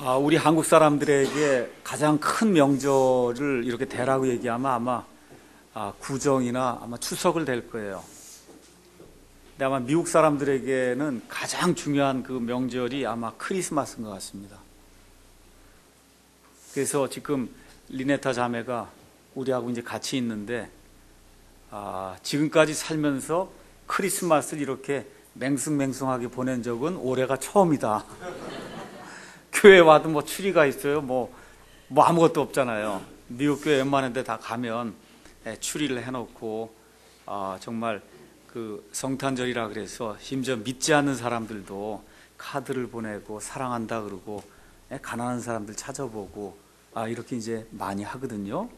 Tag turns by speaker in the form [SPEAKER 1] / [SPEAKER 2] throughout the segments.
[SPEAKER 1] 우리 한국 사람들에게 가장 큰 명절을 이렇게 대라고 얘기하면 아마 구정이나 아마 추석을 될 거예요. 근데 아마 미국 사람들에게는 가장 중요한 그 명절이 아마 크리스마스인 것 같습니다. 그래서 지금 리네타 자매가 우리하고 이제 같이 있는데 지금까지 살면서 크리스마스를 이렇게 맹숭맹숭하게 보낸 적은 올해가 처음이다. 교회 와도 뭐 추리가 있어요. 뭐 아무것도 없잖아요. 미국 교회 웬만한 데 다 가면 추리를 해놓고 정말 그 성탄절이라 그래서 심지어 믿지 않는 사람들도 카드를 보내고 사랑한다 그러고 가난한 사람들 찾아보고 이렇게 이제 많이 하거든요.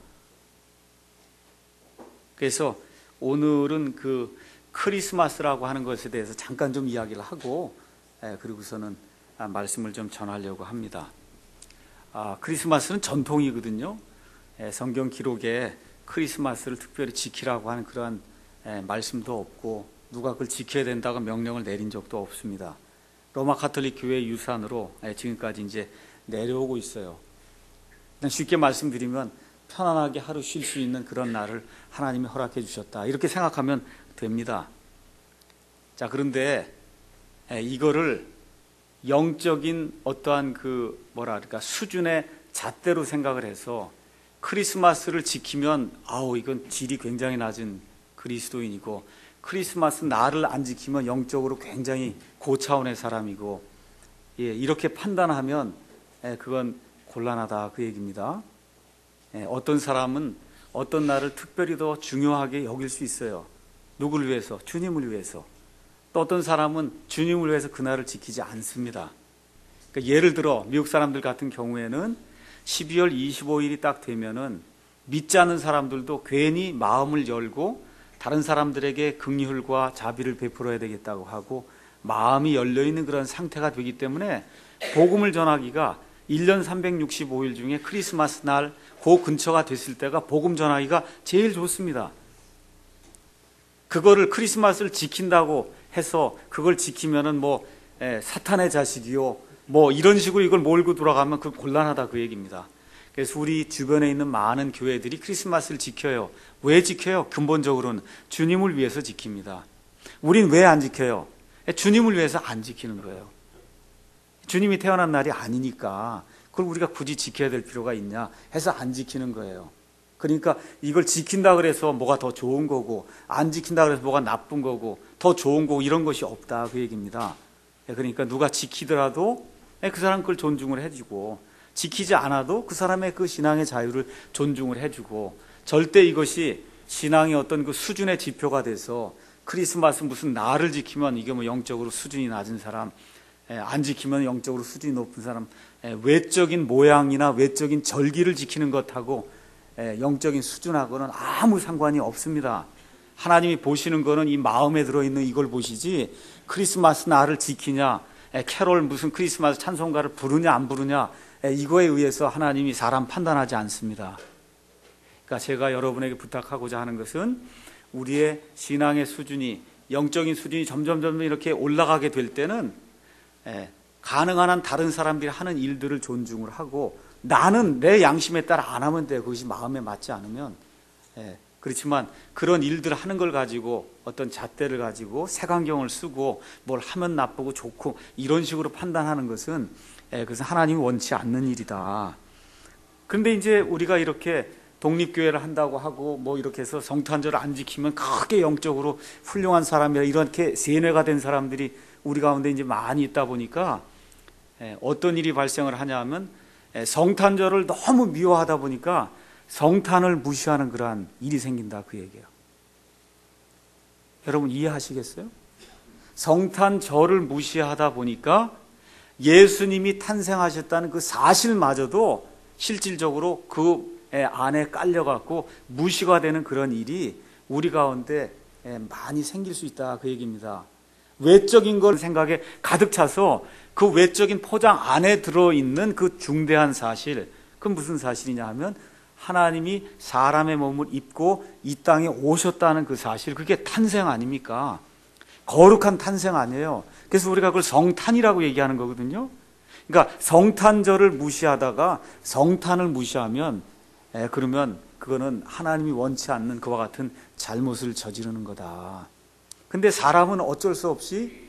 [SPEAKER 1] 그래서 오늘은 그 크리스마스라고 하는 것에 대해서 잠깐 좀 이야기를 하고 그리고서는 말씀을 좀 전하려고 합니다. 크리스마스는 전통이거든요. 성경 기록에 크리스마스를 특별히 지키라고 하는 그러한 말씀도 없고 누가 그걸 지켜야 된다고 명령을 내린 적도 없습니다. 로마 가톨릭 교회의 유산으로 지금까지 이제 내려오고 있어요. 쉽게 말씀드리면 편안하게 하루 쉴 수 있는 그런 날을 하나님이 허락해 주셨다. 이렇게 생각하면 됩니다. 자, 그런데 이거를 영적인 어떠한 수준의 잣대로 생각을 해서 크리스마스를 지키면 이건 질이 굉장히 낮은 그리스도인이고 크리스마스 날을 안 지키면 영적으로 굉장히 고차원의 사람이고 이렇게 판단하면 그건 곤란하다 그 얘기입니다. 어떤 사람은 어떤 날을 특별히 더 중요하게 여길 수 있어요. 누구를 위해서? 주님을 위해서. 또 어떤 사람은 주님을 위해서 그날을 지키지 않습니다. 그러니까 예를 들어 미국 사람들 같은 경우에는 12월 25일이 딱 되면은 믿지 않는 사람들도 괜히 마음을 열고 다른 사람들에게 긍휼과 자비를 베풀어야 되겠다고 하고 마음이 열려있는 그런 상태가 되기 때문에 복음을 전하기가 1년 365일 중에 크리스마스 날 그 근처가 됐을 때가 복음 전하기가 제일 좋습니다. 그거를 크리스마스를 지킨다고 해서 그걸 지키면은 사탄의 자식이요 이런 식으로 이걸 몰고 돌아가면 그 곤란하다 그 얘기입니다. 그래서 우리 주변에 있는 많은 교회들이 크리스마스를 지켜요. 왜 지켜요? 근본적으로는 주님을 위해서 지킵니다. 우린 왜 안 지켜요? 주님을 위해서 안 지키는 거예요. 주님이 태어난 날이 아니니까 그걸 우리가 굳이 지켜야 될 필요가 있냐 해서 안 지키는 거예요. 그러니까 이걸 지킨다 그래서 뭐가 더 좋은 거고 안 지킨다 그래서 뭐가 나쁜 거고 더 좋은 거고 이런 것이 없다 그 얘기입니다. 그러니까 누가 지키더라도 그 사람 그걸 존중을 해주고 지키지 않아도 그 사람의 그 신앙의 자유를 존중을 해주고 절대 이것이 신앙의 어떤 그 수준의 지표가 돼서 크리스마스 무슨 날을 지키면 이게 영적으로 수준이 낮은 사람 안 지키면 영적으로 수준이 높은 사람 외적인 모양이나 외적인 절기를 지키는 것하고 영적인 수준하고는 아무 상관이 없습니다. 하나님이 보시는 거는 이 마음에 들어있는 이걸 보시지 크리스마스 날을 지키냐 캐롤 무슨 크리스마스 찬송가를 부르냐 안 부르냐 이거에 의해서 하나님이 사람 판단하지 않습니다. 그러니까 제가 여러분에게 부탁하고자 하는 것은 우리의 신앙의 수준이 영적인 수준이 점점 이렇게 올라가게 될 때는 가능한 한 다른 사람들이 하는 일들을 존중을 하고 나는 내 양심에 따라 안 하면 돼요. 그것이 마음에 맞지 않으면. 그렇지만 그런 일들을 하는 걸 가지고 어떤 잣대를 가지고 색안경을 쓰고 뭘 하면 나쁘고 좋고 이런 식으로 판단하는 것은 그것은 하나님이 원치 않는 일이다. 그런데 이제 우리가 이렇게 독립교회를 한다고 하고 이렇게 해서 성탄절을 안 지키면 크게 영적으로 훌륭한 사람이라 이렇게 세뇌가 된 사람들이 우리 가운데 이제 많이 있다 보니까 어떤 일이 발생을 하냐면 성탄절을 너무 미워하다 보니까 성탄을 무시하는 그러한 일이 생긴다 그 얘기예요. 여러분 이해하시겠어요? 성탄절을 무시하다 보니까 예수님이 탄생하셨다는 그 사실마저도 실질적으로 그 안에 깔려갖고 무시가 되는 그런 일이 우리 가운데 많이 생길 수 있다 그 얘기입니다. 외적인 걸 생각에 가득 차서 그 외적인 포장 안에 들어있는 그 중대한 사실, 그건 무슨 사실이냐 하면 하나님이 사람의 몸을 입고 이 땅에 오셨다는 그 사실, 그게 탄생 아닙니까? 거룩한 탄생 아니에요. 그래서 우리가 그걸 성탄이라고 얘기하는 거거든요. 그러니까 성탄절을 무시하다가 성탄을 무시하면 그러면 그거는 하나님이 원치 않는 그와 같은 잘못을 저지르는 거다. 근데 사람은 어쩔 수 없이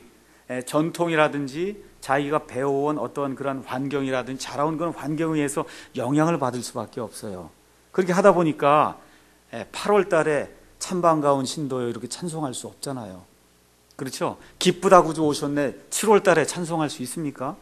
[SPEAKER 1] 전통이라든지 자기가 배워온 어떤 그런 환경이라든지 자라온 그런 환경에 의해서 영향을 받을 수밖에 없어요. 그렇게 하다 보니까 8월 달에 찬반가운 신도요 이렇게 찬송할 수 없잖아요. 그렇죠? 기쁘다 구주 오셨네 7월 달에 찬송할 수 있습니까?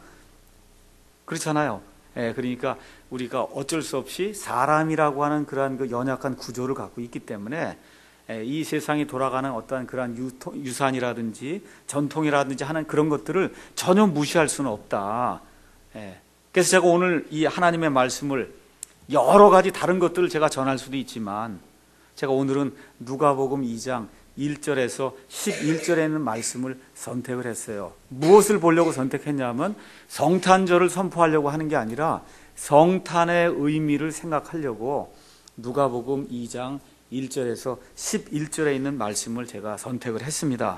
[SPEAKER 1] 그렇잖아요. 그러니까 우리가 어쩔 수 없이 사람이라고 하는 그러한 그 연약한 구조를 갖고 있기 때문에 이 세상이 돌아가는 어떠한 그러한 유산이라든지 전통이라든지 하는 그런 것들을 전혀 무시할 수는 없다. 그래서 제가 오늘 이 하나님의 말씀을 여러 가지 다른 것들을 제가 전할 수도 있지만 제가 오늘은 누가복음 2장 1절에서 11절에 있는 말씀을 선택을 했어요. 무엇을 보려고 선택했냐면 성탄절을 선포하려고 하는 게 아니라 성탄의 의미를 생각하려고 누가복음 2장 1절에서 11절에 있는 말씀을 제가 선택을 했습니다.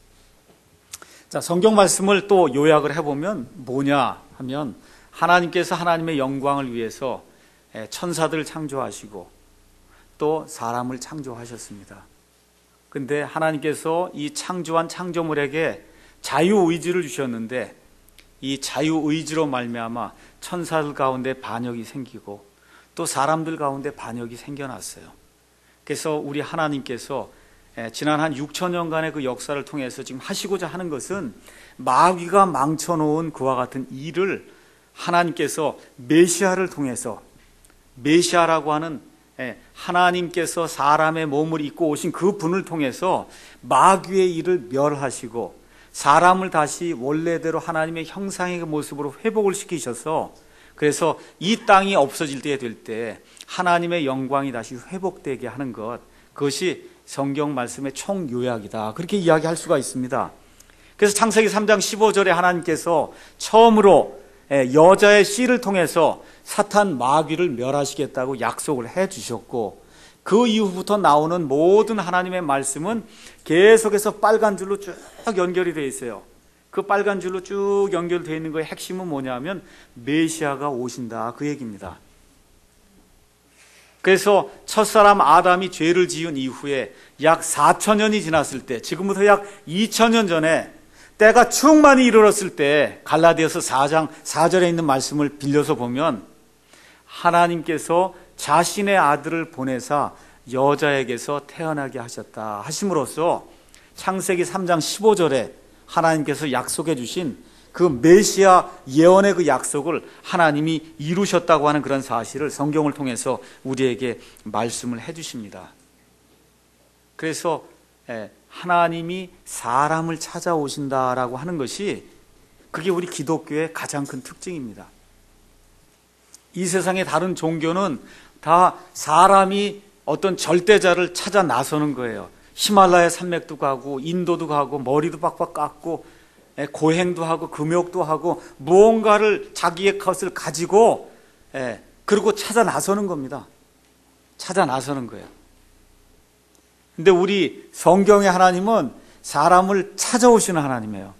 [SPEAKER 1] 자, 성경 말씀을 또 요약을 해보면 뭐냐 하면 하나님께서 하나님의 영광을 위해서 천사들을 창조하시고 또 사람을 창조하셨습니다. 근데 하나님께서 이 창조한 창조물에게 자유의지를 주셨는데 이 자유의지로 말미암아 천사들 가운데 반역이 생기고 또 사람들 가운데 반역이 생겨났어요. 그래서 우리 하나님께서 지난 한 6천년간의 그 역사를 통해서 지금 하시고자 하는 것은 마귀가 망쳐놓은 그와 같은 일을 하나님께서 메시아를 통해서 메시아라고 하는 하나님께서 사람의 몸을 입고 오신 그 분을 통해서 마귀의 일을 멸하시고 사람을 다시 원래대로 하나님의 형상의 모습으로 회복을 시키셔서 그래서 이 땅이 없어질 때 될 때 하나님의 영광이 다시 회복되게 하는 것, 그것이 성경 말씀의 총요약이다. 그렇게 이야기할 수가 있습니다. 그래서 창세기 3장 15절에 하나님께서 처음으로 여자의 씨를 통해서 사탄 마귀를 멸하시겠다고 약속을 해 주셨고 그 이후부터 나오는 모든 하나님의 말씀은 계속해서 빨간 줄로 쭉 연결이 되어 있어요. 그 빨간 줄로 쭉 연결되어 있는 거의 핵심은 뭐냐면 메시아가 오신다 그 얘기입니다. 그래서 첫사람 아담이 죄를 지은 이후에 약 4천년이 지났을 때 지금부터 약 2천년 전에 때가 충만히 이르렀을 때 갈라디아서 4장 4절에 있는 말씀을 빌려서 보면 하나님께서 자신의 아들을 보내사 여자에게서 태어나게 하셨다 하심으로써 창세기 3장 15절에 하나님께서 약속해 주신 그 메시아 예언의 그 약속을 하나님이 이루셨다고 하는 그런 사실을 성경을 통해서 우리에게 말씀을 해 주십니다. 그래서 하나님이 사람을 찾아오신다라고 하는 것이 그게 우리 기독교의 가장 큰 특징입니다. 이 세상의 다른 종교는 다 사람이 어떤 절대자를 찾아 나서는 거예요. 히말라야 산맥도 가고 인도도 가고 머리도 빡빡 깎고 고행도 하고 금욕도 하고 무언가를 자기의 것을 가지고 그리고 찾아 나서는 겁니다. 찾아 나서는 거예요. 근데 우리 성경의 하나님은 사람을 찾아오시는 하나님이에요.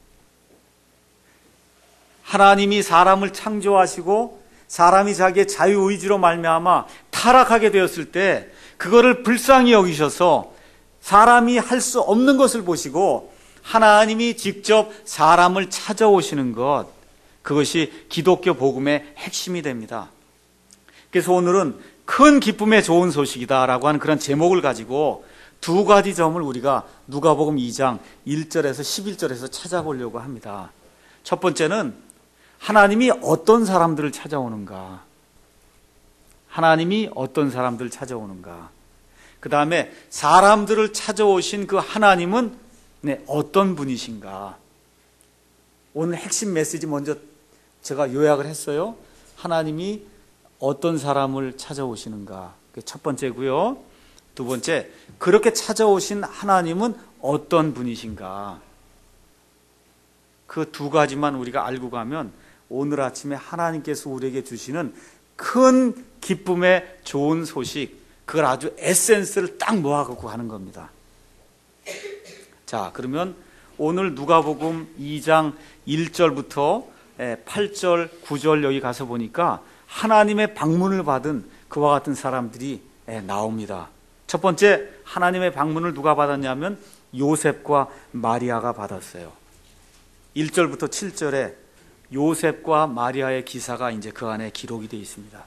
[SPEAKER 1] 하나님이 사람을 창조하시고 사람이 자기의 자유의지로 말미암아 타락하게 되었을 때 그거를 불쌍히 여기셔서 사람이 할 수 없는 것을 보시고 하나님이 직접 사람을 찾아오시는 것, 그것이 기독교 복음의 핵심이 됩니다. 그래서 오늘은 큰 기쁨의 좋은 소식이다라고 하는 그런 제목을 가지고 두 가지 점을 우리가 누가복음 2장 1절에서 11절에서 찾아보려고 합니다. 첫 번째는 하나님이 어떤 사람들을 찾아오는가? 하나님이 어떤 사람들을 찾아오는가? 그 다음에 사람들을 찾아오신 그 하나님은 어떤 분이신가? 오늘 핵심 메시지 먼저 제가 요약을 했어요. 하나님이 어떤 사람을 찾아오시는가? 그게 첫 번째고요. 두 번째, 그렇게 찾아오신 하나님은 어떤 분이신가? 그 두 가지만 우리가 알고 가면 오늘 아침에 하나님께서 우리에게 주시는 큰 기쁨의 좋은 소식, 그걸 아주 에센스를 딱 모아갖고 하는 겁니다. 자, 그러면 오늘 누가복음 2장 1절부터 8절, 9절 여기 가서 보니까 하나님의 방문을 받은 그와 같은 사람들이 나옵니다. 첫 번째, 하나님의 방문을 누가 받았냐면 요셉과 마리아가 받았어요. 1절부터 7절에 요셉과 마리아의 기사가 이제 그 안에 기록이 되어 있습니다.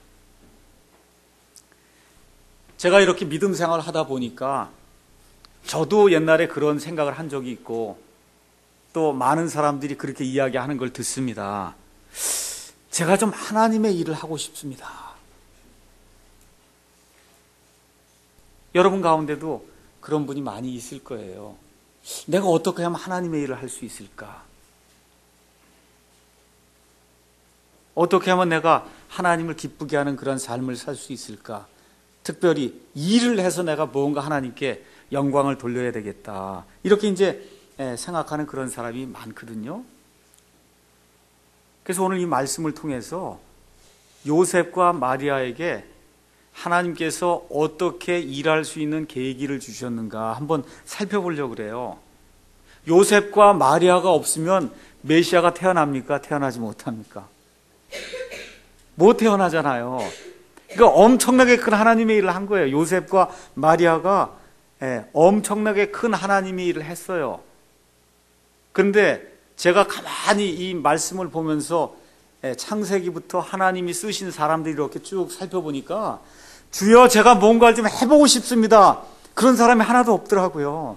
[SPEAKER 1] 제가 이렇게 믿음 생활을 하다 보니까 저도 옛날에 그런 생각을 한 적이 있고 또 많은 사람들이 그렇게 이야기하는 걸 듣습니다. 제가 좀 하나님의 일을 하고 싶습니다. 여러분 가운데도 그런 분이 많이 있을 거예요. 내가 어떻게 하면 하나님의 일을 할 수 있을까? 어떻게 하면 내가 하나님을 기쁘게 하는 그런 삶을 살 수 있을까? 특별히 일을 해서 내가 무언가 하나님께 영광을 돌려야 되겠다. 이렇게 이제 생각하는 그런 사람이 많거든요. 그래서 오늘 이 말씀을 통해서 요셉과 마리아에게 하나님께서 어떻게 일할 수 있는 계기를 주셨는가 한번 살펴보려고 그래요. 요셉과 마리아가 없으면 메시아가 태어납니까? 태어나지 못합니까? 못 태어나잖아요. 그러니까 엄청나게 큰 하나님의 일을 한 거예요. 요셉과 마리아가 엄청나게 큰 하나님의 일을 했어요. 그런데 제가 가만히 이 말씀을 보면서 창세기부터 하나님이 쓰신 사람들이 이렇게 쭉 살펴보니까 주여 제가 뭔가를 좀 해보고 싶습니다. 그런 사람이 하나도 없더라고요.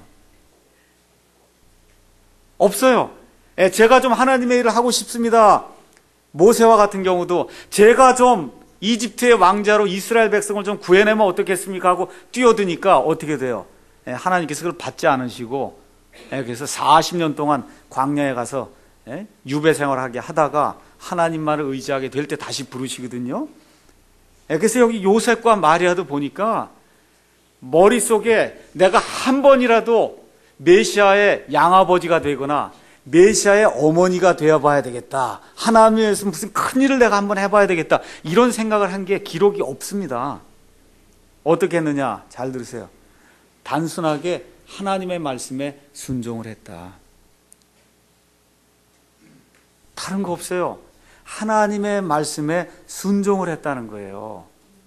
[SPEAKER 1] 없어요. 제가 좀 하나님의 일을 하고 싶습니다. 모세와 같은 경우도 제가 좀 이집트의 왕자로 이스라엘 백성을 좀 구해내면 어떻겠습니까 하고 뛰어드니까 어떻게 돼요? 하나님께서 그걸 받지 않으시고 그래서 40년 동안 광야에 가서 유배 생활하게 하다가 하나님만을 의지하게 될 때 다시 부르시거든요. 그래서 여기 요셉과 마리아도 보니까 머릿속에 내가 한 번이라도 메시아의 양아버지가 되거나 메시아의 어머니가 되어봐야 되겠다. 하나님에서 무슨 큰일을 내가 한번 해봐야 되겠다. 이런 생각을 한 게 기록이 없습니다. 어떻게 했느냐? 잘 들으세요. 단순하게 하나님의 말씀에 순종을 했다. 다른 거 없어요. 하나님의 말씀에 순종을 했다는 거예요.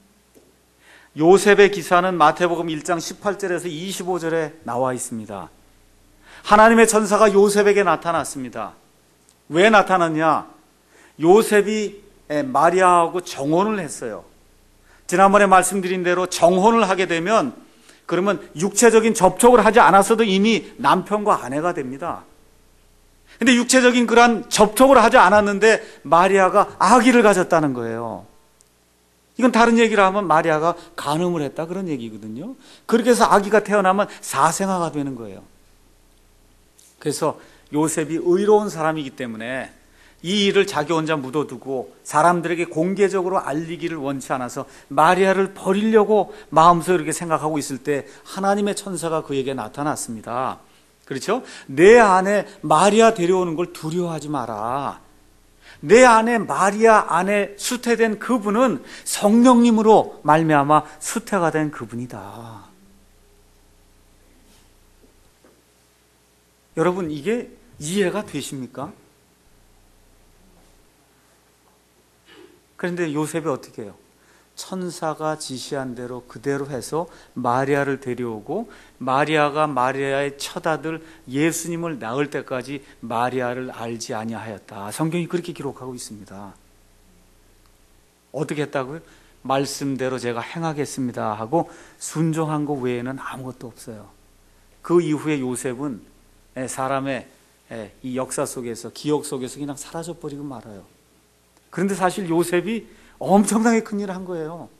[SPEAKER 1] 요셉의 기사는 마태복음 1장 18절에서 25절에 나와 있습니다. 하나님의 천사가 요셉에게 나타났습니다. 왜 나타났냐? 요셉이 마리아하고 정혼을 했어요. 지난번에 말씀드린 대로 정혼을 하게 되면 그러면 육체적인 접촉을 하지 않았어도 이미 남편과 아내가 됩니다. 근데 육체적인 그러한 접촉을 하지 않았는데 마리아가 아기를 가졌다는 거예요. 이건 다른 얘기를 하면 마리아가 간음을 했다 그런 얘기거든요. 그렇게 해서 아기가 태어나면 사생아가 되는 거예요. 그래서 요셉이 의로운 사람이기 때문에 이 일을 자기 혼자 묻어두고 사람들에게 공개적으로 알리기를 원치 않아서 마리아를 버리려고 마음속에 이렇게 생각하고 있을 때 하나님의 천사가 그에게 나타났습니다. 그렇죠? 내 안에 마리아 데려오는 걸 두려워하지 마라. 내 안에 마리아 안에 수태된 그분은 성령님으로 말미암아 수태가 된 그분이다. 여러분 이게 이해가 되십니까? 그런데 요셉이 어떻게 해요? 천사가 지시한 대로 그대로 해서 마리아를 데려오고 마리아가 마리아의 첫아들 예수님을 낳을 때까지 마리아를 알지 아니하였다. 성경이 그렇게 기록하고 있습니다. 어떻게 했다고요? 말씀대로 제가 행하겠습니다 하고 순종한 것 외에는 아무것도 없어요. 그 이후에 요셉은 사람의 이 역사 속에서 기억 속에서 그냥 사라져버리고 말아요. 그런데 사실 요셉이 엄청나게 큰 일을 한 거예요.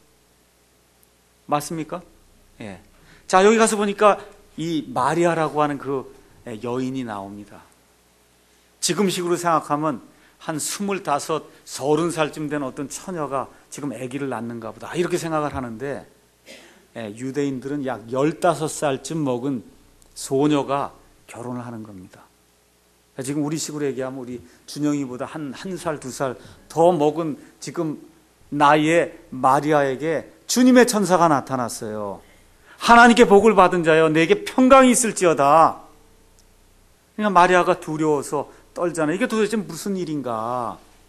[SPEAKER 1] 맞습니까? 예. 자, 여기 가서 보니까 이 마리아라고 하는 그 여인이 나옵니다. 지금식으로 생각하면 한 25, 30살쯤 된 어떤 처녀가 지금 아기를 낳는가 보다 이렇게 생각을 하는데 유대인들은 약 15살쯤 먹은 소녀가 결혼을 하는 겁니다. 지금 우리 식으로 얘기하면 우리 준영이보다 한 살, 2살 더 먹은 지금 나이에 마리아에게 주님의 천사가 나타났어요. 하나님께 복을 받은 자여 내게 평강이 있을지어다. 그러니까 마리아가 두려워서 떨잖아요. 이게 도대체 무슨 일인가?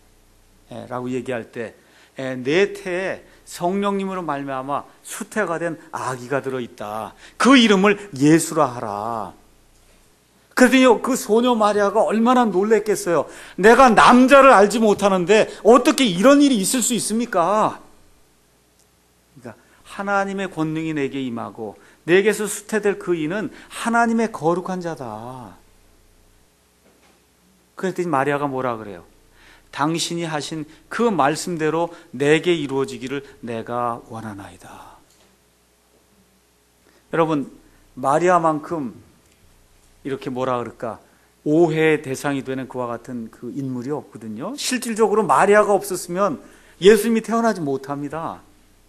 [SPEAKER 1] 라고 얘기할 때 내 태에 성령님으로 말미암아 수태가 된 아기가 들어있다. 그 이름을 예수라 하라. 그랬더니 그 소녀 마리아가 얼마나 놀랬겠어요. 내가 남자를 알지 못하는데 어떻게 이런 일이 있을 수 있습니까? 그러니까 하나님의 권능이 내게 임하고 내게서 수태될 그 이는 하나님의 거룩한 자다. 그랬더니 마리아가 뭐라 그래요? 당신이 하신 그 말씀대로 내게 이루어지기를 내가 원하나이다. 여러분, 마리아만큼 이렇게 뭐라 그럴까? 오해의 대상이 되는 그와 같은 그 인물이 없거든요. 실질적으로 마리아가 없었으면 예수님이 태어나지 못합니다.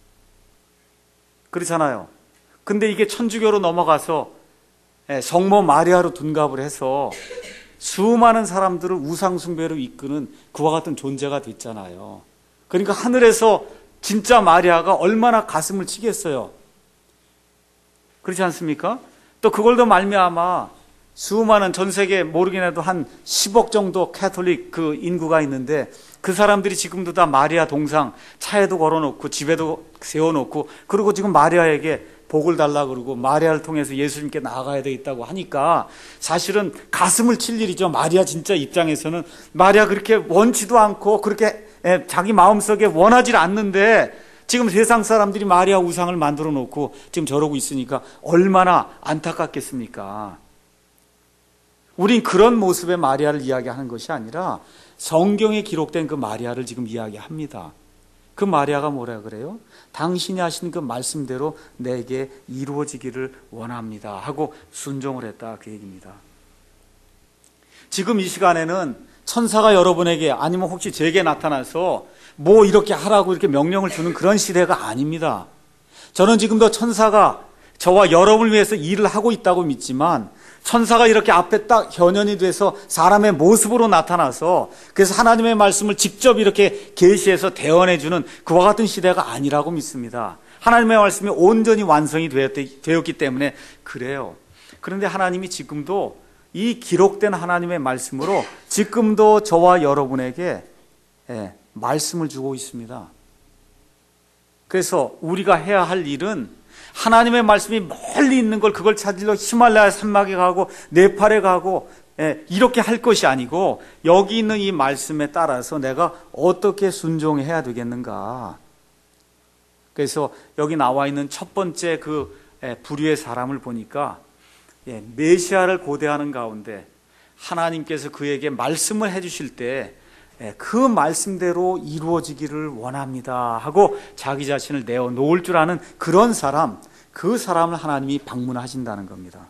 [SPEAKER 1] 그렇잖아요. 근데 이게 천주교로 넘어가서 성모 마리아로 둔갑을 해서 수많은 사람들을 우상숭배로 이끄는 그와 같은 존재가 됐잖아요. 그러니까 하늘에서 진짜 마리아가 얼마나 가슴을 치겠어요. 그렇지 않습니까? 또 그걸 더 말미암아 수많은 전 세계 모르긴 해도 한 10억 정도 캐톨릭 그 인구가 있는데 그 사람들이 지금도 다 마리아 동상 차에도 걸어놓고 집에도 세워놓고 그리고 지금 마리아에게 복을 달라 그러고 마리아를 통해서 예수님께 나아가야 되겠다고 하니까 사실은 가슴을 칠 일이죠. 마리아 진짜 입장에서는 마리아 그렇게 원치도 않고 그렇게 자기 마음속에 원하지 않는데 지금 세상 사람들이 마리아 우상을 만들어 놓고 지금 저러고 있으니까 얼마나 안타깝겠습니까? 우린 그런 모습의 마리아를 이야기하는 것이 아니라 성경에 기록된 그 마리아를 지금 이야기합니다. 그 마리아가 뭐라 그래요? 당신이 하신 그 말씀대로 내게 이루어지기를 원합니다 하고 순종을 했다, 그 얘기입니다. 지금 이 시간에는 천사가 여러분에게 아니면 혹시 제게 나타나서 뭐 이렇게 하라고 이렇게 명령을 주는 그런 시대가 아닙니다. 저는 지금도 천사가 저와 여러분을 위해서 일을 하고 있다고 믿지만 천사가 이렇게 앞에 딱 현현이 돼서 사람의 모습으로 나타나서 그래서 하나님의 말씀을 직접 이렇게 계시해서 대언해주는 그와 같은 시대가 아니라고 믿습니다. 하나님의 말씀이 온전히 완성이 되었기 때문에 그래요. 그런데 하나님이 지금도 이 기록된 하나님의 말씀으로 지금도 저와 여러분에게 말씀을 주고 있습니다. 그래서 우리가 해야 할 일은 하나님의 말씀이 멀리 있는 걸 그걸 찾으러 히말라야 산막에 가고 네팔에 가고 이렇게 할 것이 아니고 여기 있는 이 말씀에 따라서 내가 어떻게 순종해야 되겠는가. 그래서 여기 나와 있는 첫 번째 그 부류의 사람을 보니까 메시아를 고대하는 가운데 하나님께서 그에게 말씀을 해주실 때 그 말씀대로 이루어지기를 원합니다 하고 자기 자신을 내어놓을 줄 아는 그런 사람, 그 사람을 하나님이 방문하신다는 겁니다.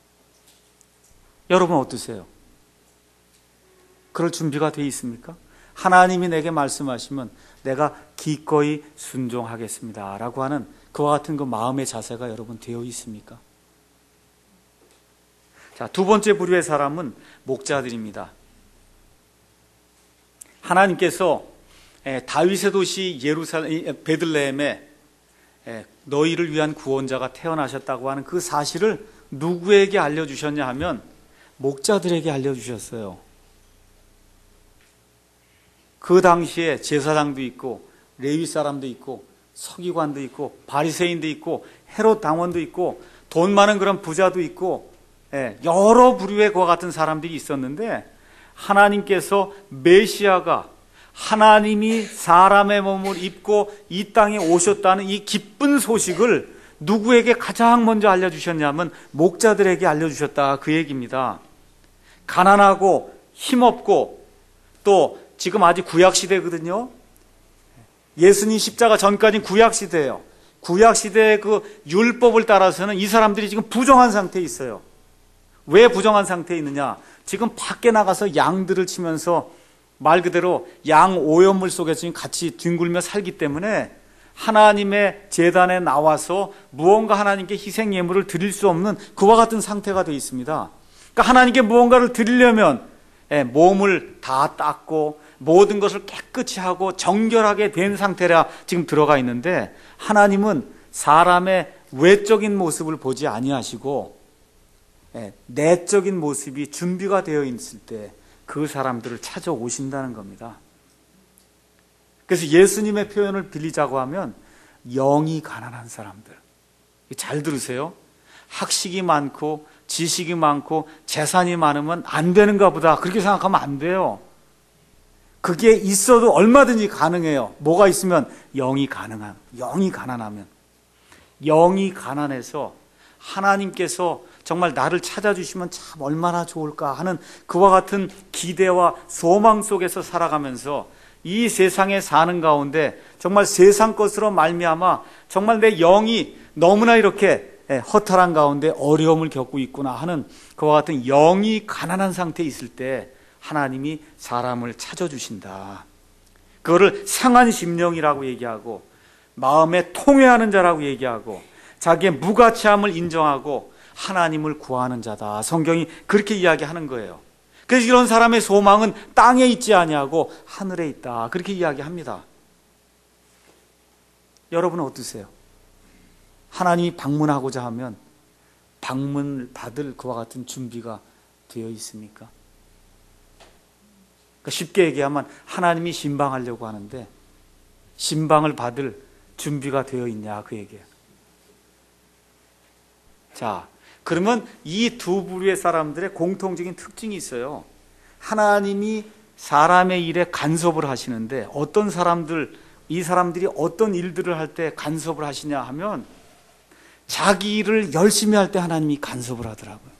[SPEAKER 1] 여러분 어떠세요? 그럴 준비가 되어 있습니까? 하나님이 내게 말씀하시면 내가 기꺼이 순종하겠습니다 라고 하는 그와 같은 그 마음의 자세가 여러분 되어 있습니까? 자, 두 번째 부류의 사람은 목자들입니다. 하나님께서 다윗의 도시 베들레헴에 너희를 위한 구원자가 태어나셨다고 하는 그 사실을 누구에게 알려주셨냐 하면 목자들에게 알려주셨어요. 그 당시에 제사장도 있고 레위 사람도 있고 서기관도 있고 바리새인도 있고 헤롯 당원도 있고 돈 많은 그런 부자도 있고 여러 부류의 그와 같은 사람들이 있었는데 하나님께서 메시아가 하나님이 사람의 몸을 입고 이 땅에 오셨다는 이 기쁜 소식을 누구에게 가장 먼저 알려주셨냐면 목자들에게 알려주셨다, 그 얘기입니다. 가난하고 힘없고 또 지금 아직 구약시대거든요. 예수님 십자가 전까지는 구약시대예요. 구약시대의 그 율법을 따라서는 이 사람들이 지금 부정한 상태에 있어요. 왜 부정한 상태에 있느냐? 지금 밖에 나가서 양들을 치면서 말 그대로 양 오염물 속에서 지금 같이 뒹굴며 살기 때문에 하나님의 제단에 나와서 무언가 하나님께 희생 예물을 드릴 수 없는 그와 같은 상태가 되어 있습니다. 그러니까 하나님께 무언가를 드리려면 몸을 다 닦고 모든 것을 깨끗이 하고 정결하게 된 상태라 지금 들어가 있는데 하나님은 사람의 외적인 모습을 보지 아니하시고 내적인 모습이 준비가 되어 있을 때 그 사람들을 찾아오신다는 겁니다. 그래서 예수님의 표현을 빌리자고 하면 영이 가난한 사람들. 잘 들으세요. 학식이 많고 지식이 많고 재산이 많으면 안 되는가 보다 그렇게 생각하면 안 돼요. 그게 있어도 얼마든지 가능해요. 뭐가 있으면 영이 가난하면. 영이 가난해서 하나님께서 정말 나를 찾아주시면 참 얼마나 좋을까 하는 그와 같은 기대와 소망 속에서 살아가면서 이 세상에 사는 가운데 정말 세상 것으로 말미암아 정말 내 영이 너무나 이렇게 허탈한 가운데 어려움을 겪고 있구나 하는 그와 같은 영이 가난한 상태에 있을 때 하나님이 사람을 찾아주신다. 그거를 상한 심령이라고 얘기하고 마음에 통회하는 자라고 얘기하고 자기의 무가치함을 인정하고 하나님을 구하는 자다. 성경이 그렇게 이야기하는 거예요. 그래서 이런 사람의 소망은 땅에 있지 아니하고 하늘에 있다. 그렇게 이야기합니다. 여러분은 어떠세요? 하나님이 방문하고자 하면 방문을 받을 그와 같은 준비가 되어 있습니까? 그러니까 쉽게 얘기하면 하나님이 신방하려고 하는데 신방을 받을 준비가 되어 있냐 그 얘기예요. 자, 그러면 이 두 부류의 사람들의 공통적인 특징이 있어요. 하나님이 사람의 일에 간섭을 하시는데 어떤 사람들, 이 사람들이 어떤 일들을 할 때 간섭을 하시냐 하면 자기 일을 열심히 할 때 하나님이 간섭을 하더라고요.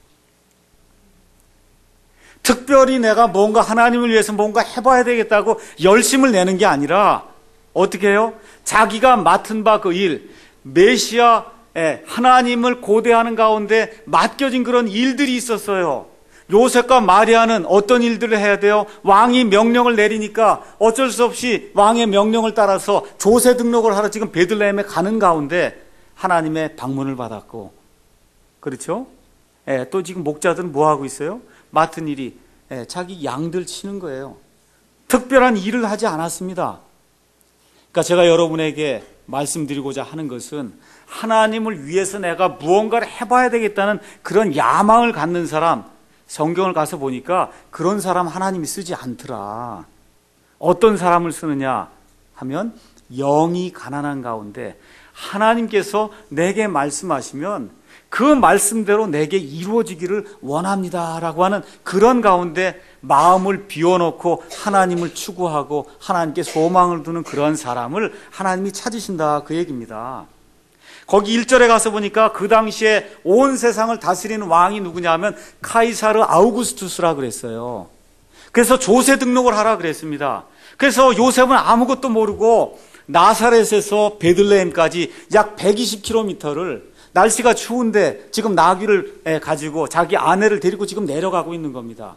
[SPEAKER 1] 특별히 내가 뭔가 하나님을 위해서 뭔가 해봐야 되겠다고 열심을 내는 게 아니라 어떻게 해요? 자기가 맡은 바 그 일, 메시아 하나님을 고대하는 가운데 맡겨진 그런 일들이 있었어요. 요셉과 마리아는 어떤 일들을 해야 돼요? 왕이 명령을 내리니까 어쩔 수 없이 왕의 명령을 따라서 조세 등록을 하러 지금 베들레헴에 가는 가운데 하나님의 방문을 받았고, 그렇죠? 또 지금 목자들은 뭐 하고 있어요? 맡은 일이 자기 양들 치는 거예요. 특별한 일을 하지 않았습니다. 그러니까 제가 여러분에게 말씀드리고자 하는 것은 하나님을 위해서 내가 무언가를 해봐야 되겠다는 그런 야망을 갖는 사람, 성경을 가서 보니까 그런 사람 하나님이 쓰지 않더라. 어떤 사람을 쓰느냐 하면 영이 가난한 가운데 하나님께서 내게 말씀하시면 그 말씀대로 내게 이루어지기를 원합니다라고 하는 그런 가운데 마음을 비워놓고 하나님을 추구하고 하나님께 소망을 두는 그런 사람을 하나님이 찾으신다 그 얘기입니다. 거기 1절에 가서 보니까 그 당시에 온 세상을 다스리는 왕이 누구냐 하면 카이사르 아우구스투스라 그랬어요. 그래서 조세 등록을 하라 그랬습니다. 그래서 요셉은 아무것도 모르고 나사렛에서 베들레헴까지 약 120km를 날씨가 추운데 지금 나귀를 가지고 자기 아내를 데리고 지금 내려가고 있는 겁니다.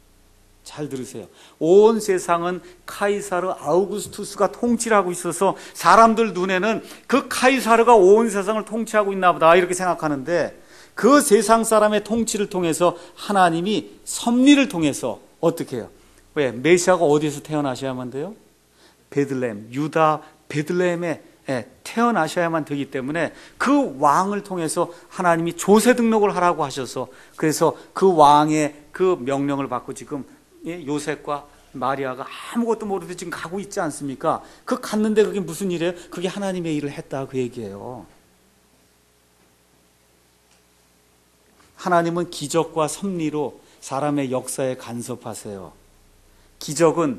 [SPEAKER 1] 잘 들으세요. 온 세상은 카이사르 아우구스투스가 통치를 하고 있어서 사람들 눈에는 그 카이사르가 온 세상을 통치하고 있나 보다 이렇게 생각하는데 그 세상 사람의 통치를 통해서 하나님이 섭리를 통해서 어떻게 해요? 왜? 메시아가 어디에서 태어나셔야만 돼요? 베들레헴, 유다 베들레헴에 태어나셔야만 되기 때문에 그 왕을 통해서 하나님이 조세 등록을 하라고 하셔서 그래서 그 왕의 그 명령을 받고 지금 요셉과 마리아가 아무것도 모르듯 지금 가고 있지 않습니까? 그 갔는데 그게 무슨 일이에요? 그게 하나님의 일을 했다 그 얘기예요. 하나님은 기적과 섭리로 사람의 역사에 간섭하세요. 기적은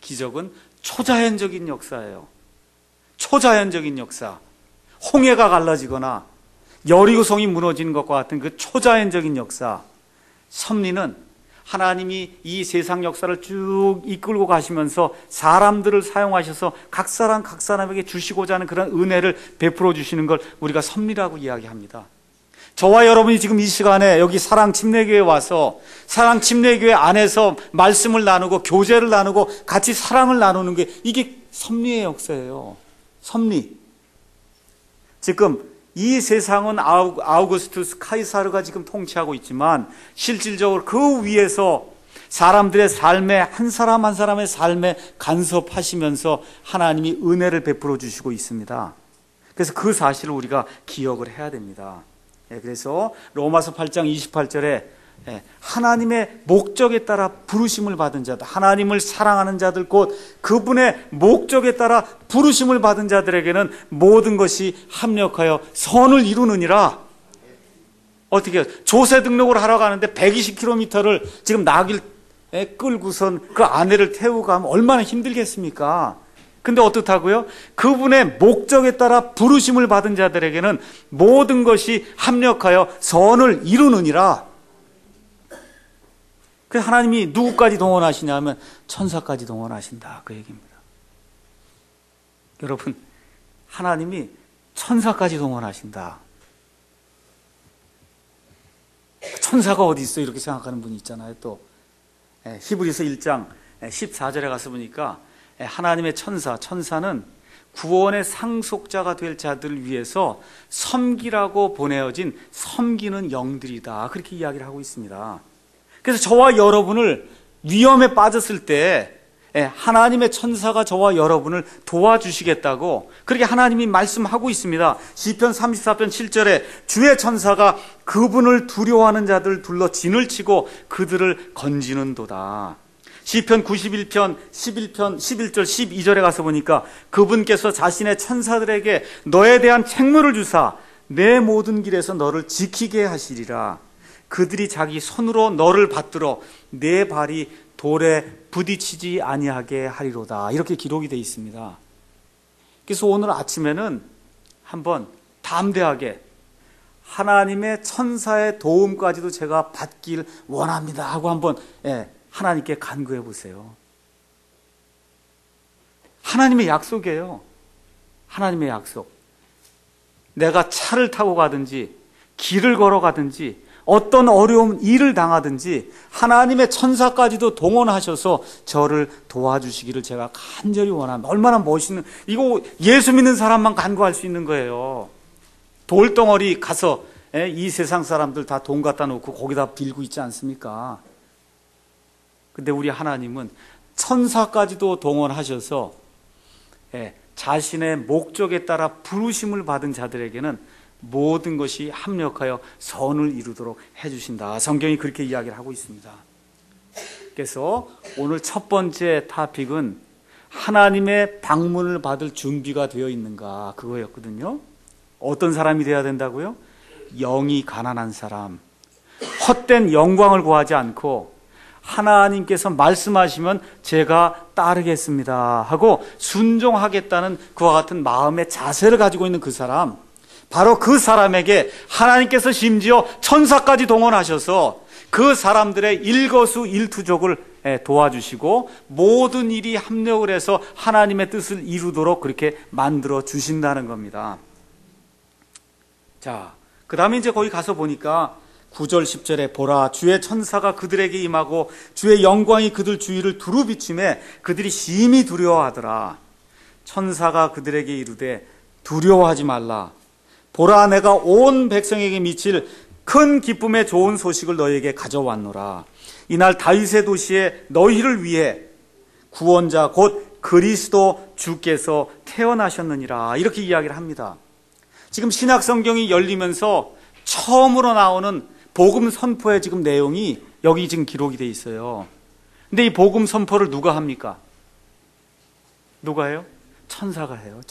[SPEAKER 1] 초자연적인 역사예요. 초자연적인 역사. 홍해가 갈라지거나 여리고성이 무너지는 것과 같은 그 초자연적인 역사. 섭리는 하나님이 이 세상 역사를 쭉 이끌고 가시면서 사람들을 사용하셔서 각 사람에게 주시고자 하는 그런 은혜를 베풀어 주시는 걸 우리가 섭리라고 이야기합니다. 저와 여러분이 지금 이 시간에 여기 사랑침례교회에 와서 사랑침례교회 안에서 말씀을 나누고 교제를 나누고 같이 사랑을 나누는 게 이게 섭리의 역사예요. 섭리. 지금 이 세상은 아우구스투스 카이사르가 지금 통치하고 있지만 실질적으로 그 위에서 사람들의 삶에 한 사람 한 사람의 삶에 간섭하시면서 하나님이 은혜를 베풀어 주시고 있습니다. 그래서 그 사실을 우리가 기억을 해야 됩니다. 그래서 로마서 8장 28절에 하나님의 목적에 따라 부르심을 받은 자들, 하나님을 사랑하는 자들, 곧 그분의 목적에 따라 부르심을 받은 자들에게는 모든 것이 합력하여 선을 이루느니라. 어떻게 해요? 조세 등록을 하러 가는데 120km를 지금 나귀를 끌고선 그 아내를 태우고 가면 얼마나 힘들겠습니까? 근데 어떻다고요? 그분의 목적에 따라 부르심을 받은 자들에게는 모든 것이 합력하여 선을 이루느니라. 그래서 하나님이 누구까지 동원하시냐면 천사까지 동원하신다, 그 얘기입니다. 여러분, 하나님이 천사까지 동원하신다. 천사가 어디 있어? 이렇게 생각하는 분이 있잖아요. 또 히브리서 1장 14절에 가서 보니까 하나님의 천사는 구원의 상속자가 될 자들을 위해서 섬기라고 보내어진 섬기는 영들이다, 그렇게 이야기를 하고 있습니다. 그래서 저와 여러분을 위험에 빠졌을 때 하나님의 천사가 저와 여러분을 도와주시겠다고 그렇게 하나님이 말씀하고 있습니다. 시편 34편 7절에 주의 천사가 그분을 두려워하는 자들 둘러 진을 치고 그들을 건지는도다. 시편 91편 11절 12절에 가서 보니까 그분께서 자신의 천사들에게 너에 대한 책무를 주사 내 모든 길에서 너를 지키게 하시리라. 그들이 자기 손으로 너를 받들어 내 발이 돌에 부딪히지 아니하게 하리로다, 이렇게 기록이 되어 있습니다. 그래서 오늘 아침에는 한번 담대하게 하나님의 천사의 도움까지도 제가 받길 원합니다 하고 한번 하나님께 간구해 보세요. 하나님의 약속이에요. 하나님의 약속. 내가 차를 타고 가든지 길을 걸어가든지 어떤 어려움, 일을 당하든지 하나님의 천사까지도 동원하셔서 저를 도와주시기를 제가 간절히 원합니다. 얼마나 멋있는, 이거 예수 믿는 사람만 간구할 수 있는 거예요. 돌덩어리 가서 이 세상 사람들 다 돈 갖다 놓고 거기다 빌고 있지 않습니까? 근데 우리 하나님은 천사까지도 동원하셔서 자신의 목적에 따라 부르심을 받은 자들에게는 모든 것이 합력하여 선을 이루도록 해주신다. 성경이 그렇게 이야기를 하고 있습니다. 그래서 오늘 첫 번째 토픽은 하나님의 방문을 받을 준비가 되어 있는가, 그거였거든요. 어떤 사람이 되어야 된다고요? 영이 가난한 사람, 헛된 영광을 구하지 않고 하나님께서 말씀하시면 제가 따르겠습니다 하고 순종하겠다는 그와 같은 마음의 자세를 가지고 있는 그 사람, 바로 그 사람에게 하나님께서 심지어 천사까지 동원하셔서 그 사람들의 일거수일투족을 도와주시고 모든 일이 합력을 해서 하나님의 뜻을 이루도록 그렇게 만들어 주신다는 겁니다. 자, 그 다음에 이제 거기 가서 보니까 9절 10절에 보라 주의 천사가 그들에게 임하고 주의 영광이 그들 주위를 두루 비추매 그들이 심히 두려워하더라. 천사가 그들에게 이르되 두려워하지 말라. 보라 내가 온 백성에게 미칠 큰 기쁨의 좋은 소식을 너희에게 가져왔노라. 이날 다윗의 도시에 너희를 위해 구원자 곧 그리스도 주께서 태어나셨느니라, 이렇게 이야기를 합니다. 지금 신약 성경이 열리면서 처음으로 나오는 복음 선포의 지금 내용이 여기 지금 기록이 돼 있어요. 근데 이 복음 선포를 누가 합니까? 누가 해요? 천사가 해요.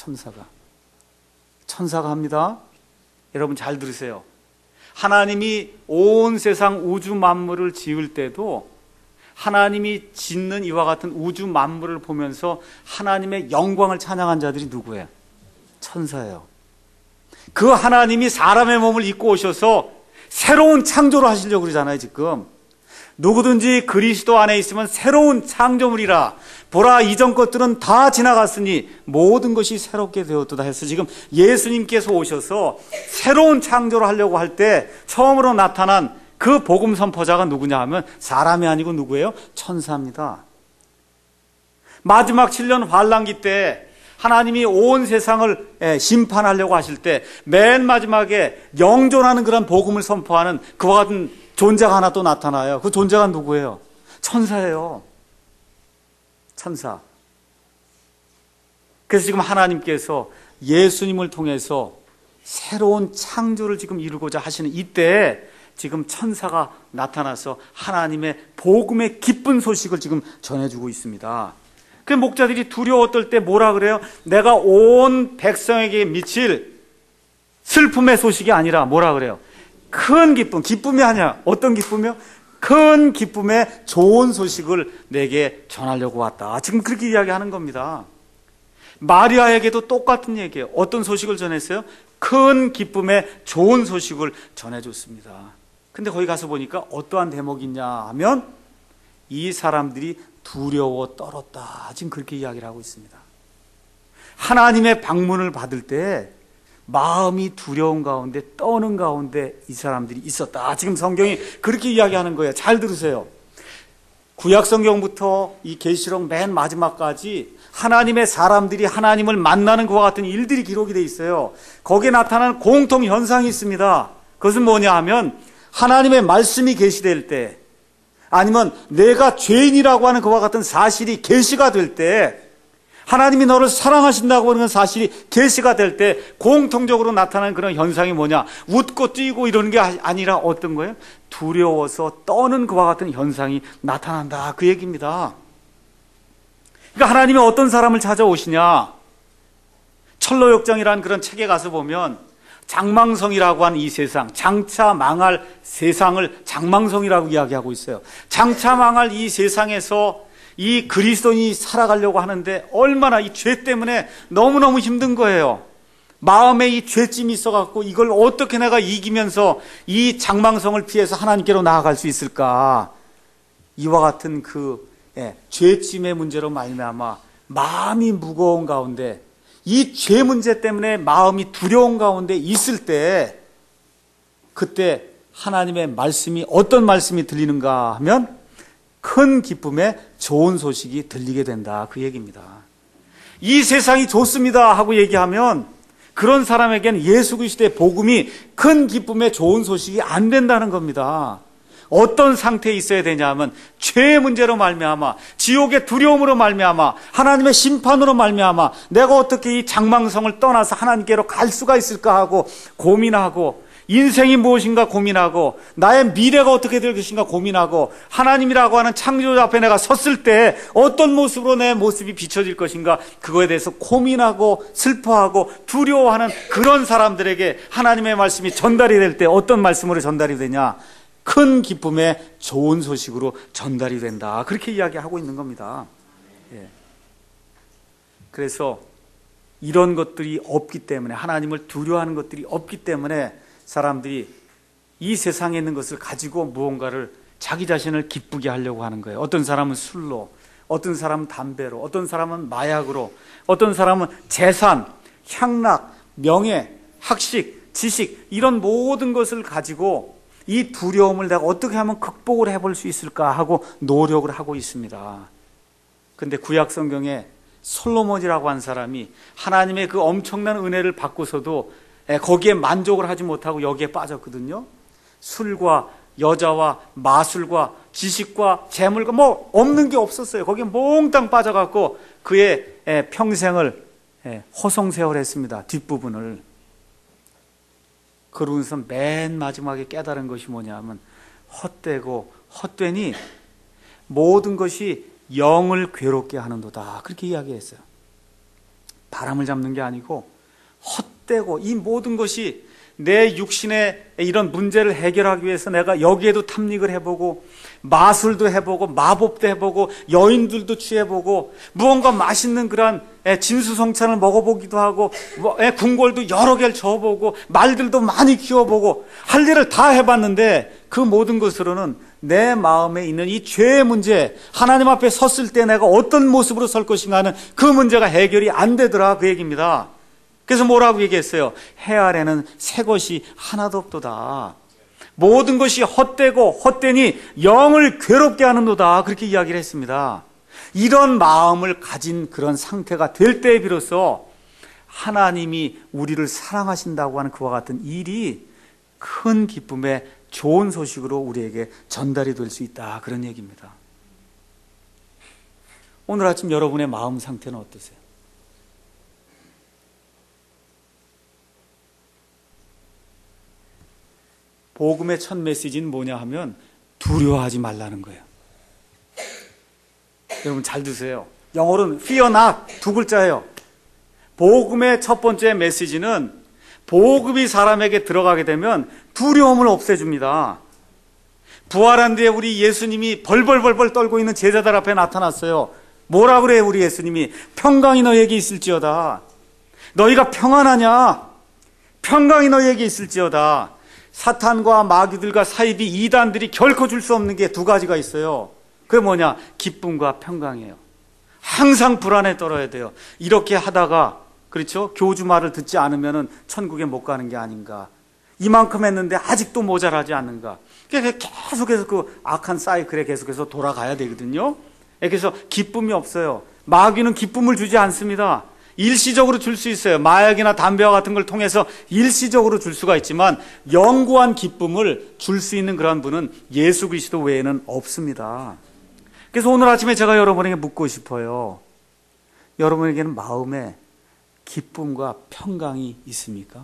[SPEAKER 1] 천사가 합니다. 여러분 잘 들으세요. 하나님이 온 세상 우주 만물을 지을 때도 하나님이 짓는 이와 같은 우주 만물을 보면서 하나님의 영광을 찬양한 자들이 누구예요? 천사예요. 그 하나님이 사람의 몸을 입고 오셔서 새로운 창조를 하시려고 그러잖아요. 지금 누구든지 그리스도 안에 있으면 새로운 창조물이라. 보라 이전 것들은 다 지나갔으니 모든 것이 새롭게 되었도다 해서 지금 예수님께서 오셔서 새로운 창조를 하려고 할 때 처음으로 나타난 그 복음 선포자가 누구냐 하면 사람이 아니고 누구예요? 천사입니다. 마지막 7년 환란기 때 하나님이 온 세상을 심판하려고 하실 때 맨 마지막에 영존하는 그런 복음을 선포하는 그와 같은 존재가 하나 또 나타나요. 그 존재가 누구예요? 천사예요. 천사. 그래서 지금 하나님께서 예수님을 통해서 새로운 창조를 지금 이루고자 하시는 이때 지금 천사가 나타나서 하나님의 복음의 기쁜 소식을 지금 전해주고 있습니다. 그 목자들이 두려웠을 때 뭐라 그래요? 내가 온 백성에게 미칠 슬픔의 소식이 아니라 뭐라 그래요? 큰 기쁨, 기쁨이 아니야. 어떤 기쁨이요? 큰 기쁨의 좋은 소식을 내게 전하려고 왔다. 지금 그렇게 이야기하는 겁니다. 마리아에게도 똑같은 얘기예요. 어떤 소식을 전했어요? 큰 기쁨의 좋은 소식을 전해줬습니다. 근데 거기 가서 보니까 어떠한 대목이 있냐 하면 이 사람들이 두려워 떨었다. 지금 그렇게 이야기를 하고 있습니다. 하나님의 방문을 받을 때 마음이 두려운 가운데 떠는 가운데 이 사람들이 있었다. 지금 성경이 그렇게 이야기하는 거예요. 잘 들으세요. 구약 성경부터 이 계시록 맨 마지막까지 하나님의 사람들이 하나님을 만나는 것과 같은 일들이 기록이 되어 있어요. 거기에 나타나는 공통 현상이 있습니다. 그것은 뭐냐 하면 하나님의 말씀이 계시될 때, 아니면 내가 죄인이라고 하는 그와 같은 사실이 계시가 될 때, 하나님이 너를 사랑하신다고 하는 사실이 계시가 될 때 공통적으로 나타나는 그런 현상이 뭐냐? 웃고 뛰고 이러는 게 아니라 어떤 거예요? 두려워서 떠는 그와 같은 현상이 나타난다. 그 얘기입니다. 그러니까 하나님이 어떤 사람을 찾아오시냐? 철로역정이라는 그런 책에 가서 보면 장망성이라고 하는 이 세상, 장차 망할 세상을 장망성이라고 이야기하고 있어요. 장차 망할 이 세상에서 이 그리스도인이 살아가려고 하는데 얼마나 이 죄 때문에 너무너무 힘든 거예요. 마음에 이 죄짐이 있어갖고 이걸 어떻게 내가 이기면서 이 장망성을 피해서 하나님께로 나아갈 수 있을까? 이와 같은 죄짐의 문제로 말미암아 마음이 무거운 가운데, 이 죄 문제 때문에 마음이 두려운 가운데 있을 때, 그때 하나님의 말씀이 어떤 말씀이 들리는가 하면 큰 기쁨의 좋은 소식이 들리게 된다. 그 얘기입니다. 이 세상이 좋습니다 하고 얘기하면 그런 사람에게는 예수 그리스도의 복음이 큰 기쁨의 좋은 소식이 안 된다는 겁니다. 어떤 상태에 있어야 되냐면 죄의 문제로 말미암아, 지옥의 두려움으로 말미암아, 하나님의 심판으로 말미암아 내가 어떻게 이 장망성을 떠나서 하나님께로 갈 수가 있을까 하고 고민하고, 인생이 무엇인가 고민하고, 나의 미래가 어떻게 될 것인가 고민하고, 하나님이라고 하는 창조주 앞에 내가 섰을 때 어떤 모습으로 내 모습이 비춰질 것인가, 그거에 대해서 고민하고 슬퍼하고 두려워하는 그런 사람들에게 하나님의 말씀이 전달이 될 때 어떤 말씀으로 전달이 되냐? 큰 기쁨의 좋은 소식으로 전달이 된다. 그렇게 이야기하고 있는 겁니다. 그래서 이런 것들이 없기 때문에, 하나님을 두려워하는 것들이 없기 때문에 사람들이 이 세상에 있는 것을 가지고 무언가를 자기 자신을 기쁘게 하려고 하는 거예요. 어떤 사람은 술로, 어떤 사람은 담배로, 어떤 사람은 마약으로, 어떤 사람은 재산, 향락, 명예, 학식, 지식, 이런 모든 것을 가지고 이 두려움을 내가 어떻게 하면 극복을 해볼 수 있을까 하고 노력을 하고 있습니다. 그런데 구약 성경에 솔로몬이라고 한 사람이 하나님의 그 엄청난 은혜를 받고서도 거기에 만족을 하지 못하고 여기에 빠졌거든요. 술과 여자와 마술과 지식과 재물과 뭐 없는 게 없었어요. 거기에 몽땅 빠져갖고 그의 평생을 허송세월했습니다. 뒷부분을. 그러면서 맨 마지막에 깨달은 것이 뭐냐면 헛되고 헛되니 모든 것이 영을 괴롭게 하는도다. 그렇게 이야기했어요. 바람을 잡는 게 아니고 헛되고, 이 모든 것이 내 육신의 이런 문제를 해결하기 위해서 내가 여기에도 탐닉을 해보고 마술도 해보고 마법도 해보고 여인들도 취해보고 무언가 맛있는 그런 진수성찬을 먹어보기도 하고 궁궐도 여러 개를 저어보고 말들도 많이 키워보고 할 일을 다 해봤는데 그 모든 것으로는 내 마음에 있는 이 죄의 문제, 하나님 앞에 섰을 때 내가 어떤 모습으로 설 것인가 하는 그 문제가 해결이 안 되더라. 그 얘기입니다. 그래서 뭐라고 얘기했어요? 해 아래는 새 것이 하나도 없도다. 모든 것이 헛되고 헛되니 영을 괴롭게 하는도다. 그렇게 이야기를 했습니다. 이런 마음을 가진 그런 상태가 될 때에 비로소 하나님이 우리를 사랑하신다고 하는 그와 같은 일이 큰 기쁨의 좋은 소식으로 우리에게 전달이 될 수 있다. 그런 얘기입니다. 오늘 아침 여러분의 마음 상태는 어떠세요? 복음의 첫 메시지는 뭐냐 하면 두려워하지 말라는 거예요. 여러분 잘 드세요. 영어로는 fear not, 두 글자예요. 복음의 첫 번째 메시지는 복음이 사람에게 들어가게 되면 두려움을 없애줍니다. 부활한 뒤에 우리 예수님이 벌벌벌벌 떨고 있는 제자들 앞에 나타났어요. 뭐라 그래요 우리 예수님이? 평강이 너에게 있을지어다. 너희가 평안하냐? 평강이 너에게 있을지어다. 사탄과 마귀들과 사이비 이단들이 결코 줄 수 없는 게 두 가지가 있어요. 그게 뭐냐? 기쁨과 평강이에요. 항상 불안에 떨어야 돼요. 이렇게 하다가 그렇죠? 교주 말을 듣지 않으면 천국에 못 가는 게 아닌가. 이만큼 했는데 아직도 모자라지 않는가. 계속해서 그 악한 사이클에 계속해서 돌아가야 되거든요. 그래서 기쁨이 없어요. 마귀는 기쁨을 주지 않습니다. 일시적으로 줄 수 있어요. 마약이나 담배와 같은 걸 통해서 일시적으로 줄 수가 있지만 영구한 기쁨을 줄 수 있는 그런 분은 예수 그리스도 외에는 없습니다. 그래서 오늘 아침에 제가 여러분에게 묻고 싶어요. 여러분에게는 마음에 기쁨과 평강이 있습니까?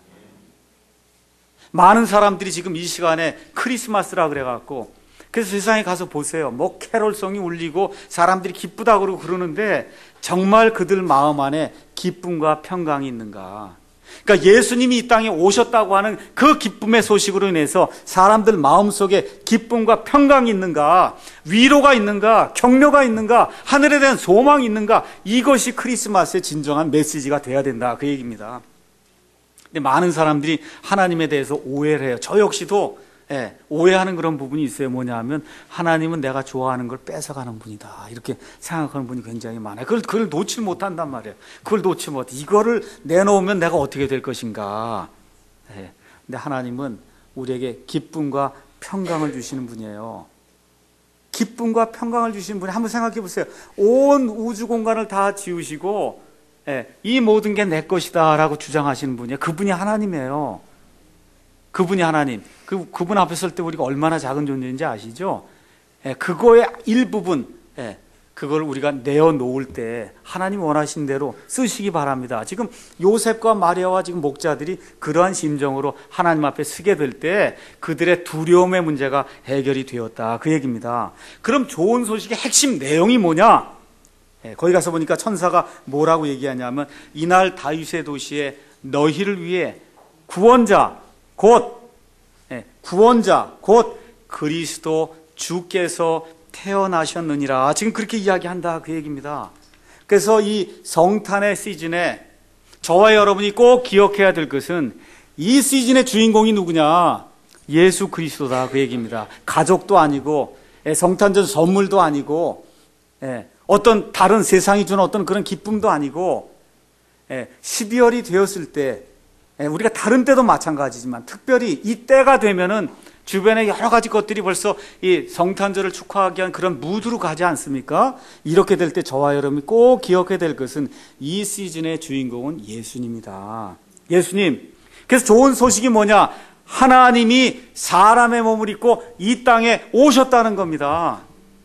[SPEAKER 1] 많은 사람들이 지금 이 시간에 크리스마스라 그래갖고 그래서 세상에 가서 보세요. 뭐 캐롤송이 울리고 사람들이 기쁘다 그러고 그러는데 정말 그들 마음 안에 기쁨과 평강이 있는가? 그러니까 예수님이 이 땅에 오셨다고 하는 그 기쁨의 소식으로 인해서 사람들 마음속에 기쁨과 평강이 있는가? 위로가 있는가? 격려가 있는가? 하늘에 대한 소망이 있는가? 이것이 크리스마스의 진정한 메시지가 돼야 된다 그 얘기입니다. 근데 많은 사람들이 하나님에 대해서 오해를 해요. 저 역시도 오해하는 그런 부분이 있어요. 뭐냐 하면 하나님은 내가 좋아하는 걸 뺏어가는 분이다 이렇게 생각하는 분이 굉장히 많아요. 그걸 놓지 못한단 말이에요. 그걸 놓지 못해. 이거를 내놓으면 내가 어떻게 될 것인가. 근데 하나님은 우리에게 기쁨과 평강을 주시는 분이에요. 기쁨과 평강을 주시는 분이 한번 생각해 보세요. 온 우주 공간을 다 지으시고 이 모든 게 내 것이다 라고 주장하시는 분이에요. 그분이 하나님이에요. 그분이 하나님. 그분 앞에 설 때 우리가 얼마나 작은 존재인지 아시죠? 그거의 일부분, 그걸 우리가 내어놓을 때 하나님 원하신 대로 쓰시기 바랍니다. 지금 요셉과 마리아와 지금 목자들이 그러한 심정으로 하나님 앞에 서게 될 때 그들의 두려움의 문제가 해결이 되었다. 그 얘기입니다. 그럼 좋은 소식의 핵심 내용이 뭐냐? 거기 가서 보니까 천사가 뭐라고 얘기하냐면 이날 다윗의 도시에 너희를 위해 구원자 곧 그리스도 주께서 태어나셨느니라. 지금 그렇게 이야기한다 그 얘기입니다. 그래서 이 성탄의 시즌에 저와 여러분이 꼭 기억해야 될 것은 이 시즌의 주인공이 누구냐? 예수 그리스도다 그 얘기입니다. 가족도 아니고 성탄절 선물도 아니고 어떤 다른 세상이 주는 어떤 그런 기쁨도 아니고 12월이 되었을 때 우리가 다른 때도 마찬가지지만 특별히 이 때가 되면은 주변에 여러 가지 것들이 벌써 이 성탄절을 축하하기 위한 그런 무드로 가지 않습니까? 이렇게 될 때 저와 여러분이 꼭 기억해야 될 것은 이 시즌의 주인공은 예수님이다. 예수님. 그래서 좋은 소식이 뭐냐? 하나님이 사람의 몸을 입고 이 땅에 오셨다는 겁니다.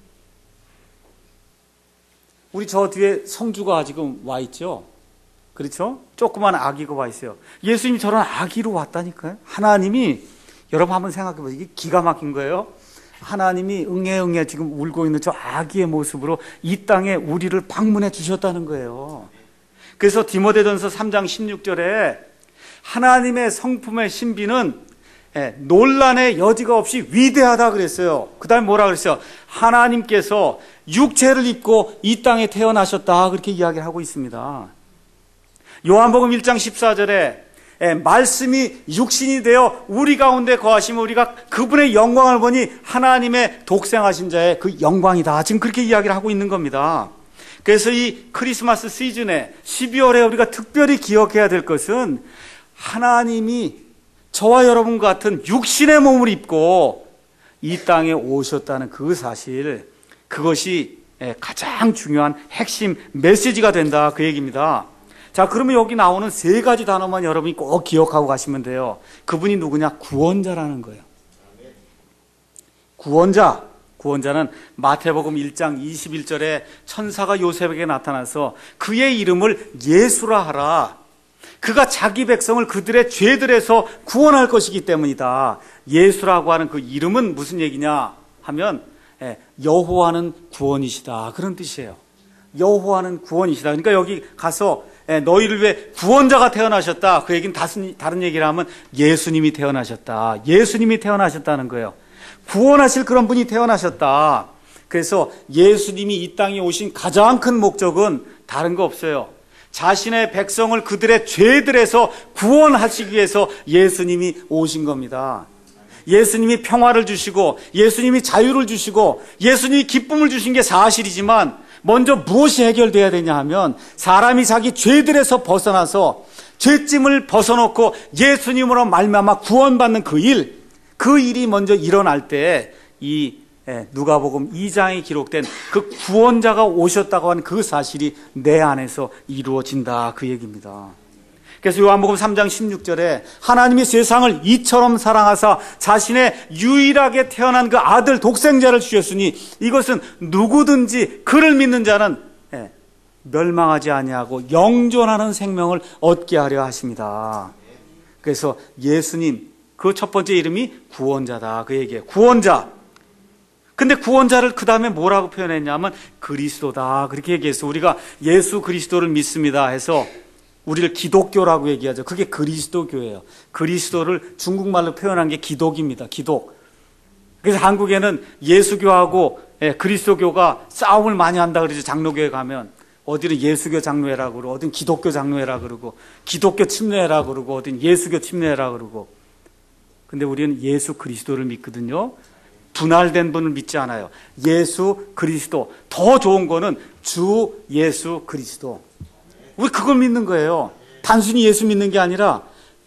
[SPEAKER 1] 우리 저 뒤에 성주가 지금 와 있죠? 그렇죠? 조그만 아기가 와 있어요. 예수님이 저런 아기로 왔다니까요. 하나님이 여러분 한번 생각해 보세요. 이게 기가 막힌 거예요. 하나님이 응애응애 지금 울고 있는 저 아기의 모습으로 이 땅에 우리를 방문해 주셨다는 거예요. 그래서 디모데전서 3장 16절에 하나님의 성품의 신비는 논란의 여지가 없이 위대하다 그랬어요. 그 다음에 뭐라 그랬어요? 하나님께서 육체를 입고 이 땅에 태어나셨다 그렇게 이야기를 하고 있습니다. 요한복음 1장 14절에 말씀이 육신이 되어 우리 가운데 거하시면 우리가 그분의 영광을 보니 하나님의 독생하신 자의 그 영광이다. 지금 그렇게 이야기를 하고 있는 겁니다. 그래서 이 크리스마스 시즌에 12월에 우리가 특별히 기억해야 될 것은 하나님이 저와 여러분 같은 육신의 몸을 입고 이 땅에 오셨다는 그 사실, 그것이 가장 중요한 핵심 메시지가 된다 그 얘기입니다. 자, 그러면 여기 나오는 세 가지 단어만 여러분이 꼭 기억하고 가시면 돼요. 그분이 누구냐? 구원자라는 거예요. 구원자는 마태복음 1장 21절에 천사가 요셉에게 나타나서 그의 이름을 예수라 하라. 그가 자기 백성을 그들의 죄들에서 구원할 것이기 때문이다. 예수라고 하는 그 이름은 무슨 얘기냐 하면 여호와는 구원이시다 그런 뜻이에요. 여호와는 구원이시다. 그러니까 여기 가서 너희를 위해 구원자가 태어나셨다. 그 얘기는 다른 얘기를 하면 예수님이 태어나셨다. 예수님이 태어나셨다는 거예요. 구원하실 그런 분이 태어나셨다. 그래서 예수님이 이 땅에 오신 가장 큰 목적은 다른 거 없어요. 자신의 백성을 그들의 죄들에서 구원하시기 위해서 예수님이 오신 겁니다. 예수님이 평화를 주시고 예수님이 자유를 주시고 예수님이 기쁨을 주신 게 사실이지만 먼저 무엇이 해결돼야 되냐 하면 사람이 자기 죄들에서 벗어나서 죄짐을 벗어놓고 예수님으로 말미암아 구원받는 그 일이 먼저 일어날 때 이 누가복음 2장에 기록된 그 구원자가 오셨다고 하는 그 사실이 내 안에서 이루어진다 그 얘기입니다. 그래서 요한복음 3장 16절에 하나님이 세상을 이처럼 사랑하사 자신의 유일하게 태어난 그 아들 독생자를 주셨으니 이것은 누구든지 그를 믿는 자는 멸망하지 아니하고 영존하는 생명을 얻게 하려 하십니다. 그래서 예수님 그 첫 번째 이름이 구원자다 그 얘기예요. 구원자. 근데 구원자를 그 다음에 뭐라고 표현했냐면 그리스도다 그렇게 얘기했어. 우리가 예수 그리스도를 믿습니다 해서 우리를 기독교라고 얘기하죠. 그게 그리스도교예요. 그리스도를 중국말로 표현한 게 기독입니다. 기독. 그래서 한국에는 예수교하고 그리스도교가 싸움을 많이 한다 그러죠. 장로교에 가면 어디는 예수교 장로회라 그러고 어디는 기독교 장로회라 그러고 기독교 침례회라 그러고 어디는 예수교 침례회라 그러고. 근데 우리는 예수 그리스도를 믿거든요. 분할된 분을 믿지 않아요. 예수 그리스도. 더 좋은 거는 주 예수 그리스도. 우리 그걸 믿는 거예요. 단순히 예수 믿는 게 아니라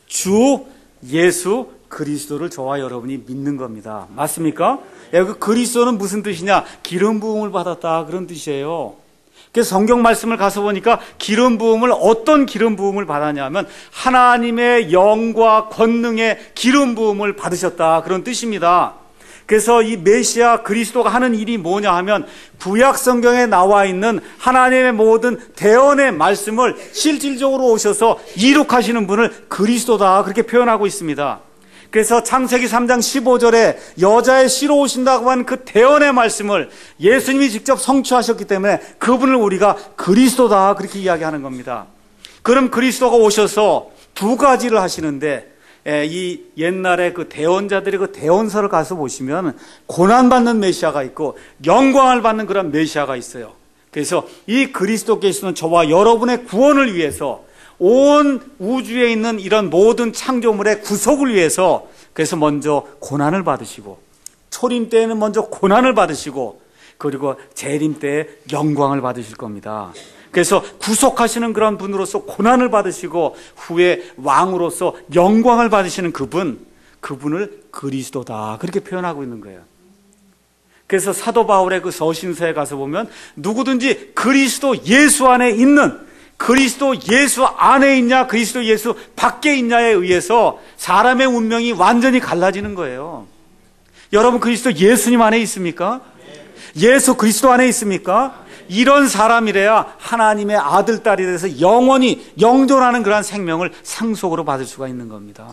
[SPEAKER 1] 주 예수 그리스도를 저와 여러분이 믿는 겁니다. 맞습니까? 그 그리스도는 무슨 뜻이냐? 기름 부음을 받았다 그런 뜻이에요. 그래서 성경 말씀을 가서 보니까 기름 부음을 어떤 기름 부음을 받았냐면 하나님의 영과 권능의 기름 부음을 받으셨다 그런 뜻입니다. 그래서 이 메시아 그리스도가 하는 일이 뭐냐 하면 구약 성경에 나와 있는 하나님의 모든 대언의 말씀을 실질적으로 오셔서 이룩하시는 분을 그리스도다 그렇게 표현하고 있습니다. 그래서 창세기 3장 15절에 여자의 씨로 오신다고 하는 그 대언의 말씀을 예수님이 직접 성취하셨기 때문에 그분을 우리가 그리스도다 그렇게 이야기하는 겁니다. 그럼 그리스도가 오셔서 두 가지를 하시는데 이 옛날에 그 대언자들의 그 대언서를 가서 보시면 고난받는 메시아가 있고 영광을 받는 그런 메시아가 있어요. 그래서 이 그리스도께서는 저와 여러분의 구원을 위해서 온 우주에 있는 이런 모든 창조물의 구속을 위해서 그래서 먼저 고난을 받으시고 초림 때에는 먼저 고난을 받으시고 그리고 재림 때에 영광을 받으실 겁니다. 그래서 구속하시는 그런 분으로서 고난을 받으시고 후에 왕으로서 영광을 받으시는 그분을 그리스도다 그렇게 표현하고 있는 거예요. 그래서 사도 바울의 그 서신서에 가서 보면 누구든지 그리스도 예수 안에 있는 그리스도 예수 안에 있냐 그리스도 예수 밖에 있냐에 의해서 사람의 운명이 완전히 갈라지는 거예요. 여러분 그리스도 예수님 안에 있습니까? 예수 그리스도 안에 있습니까? 이런 사람이래야 하나님의 아들, 딸이 돼서 영원히 영존하는 그러한 생명을 상속으로 받을 수가 있는 겁니다.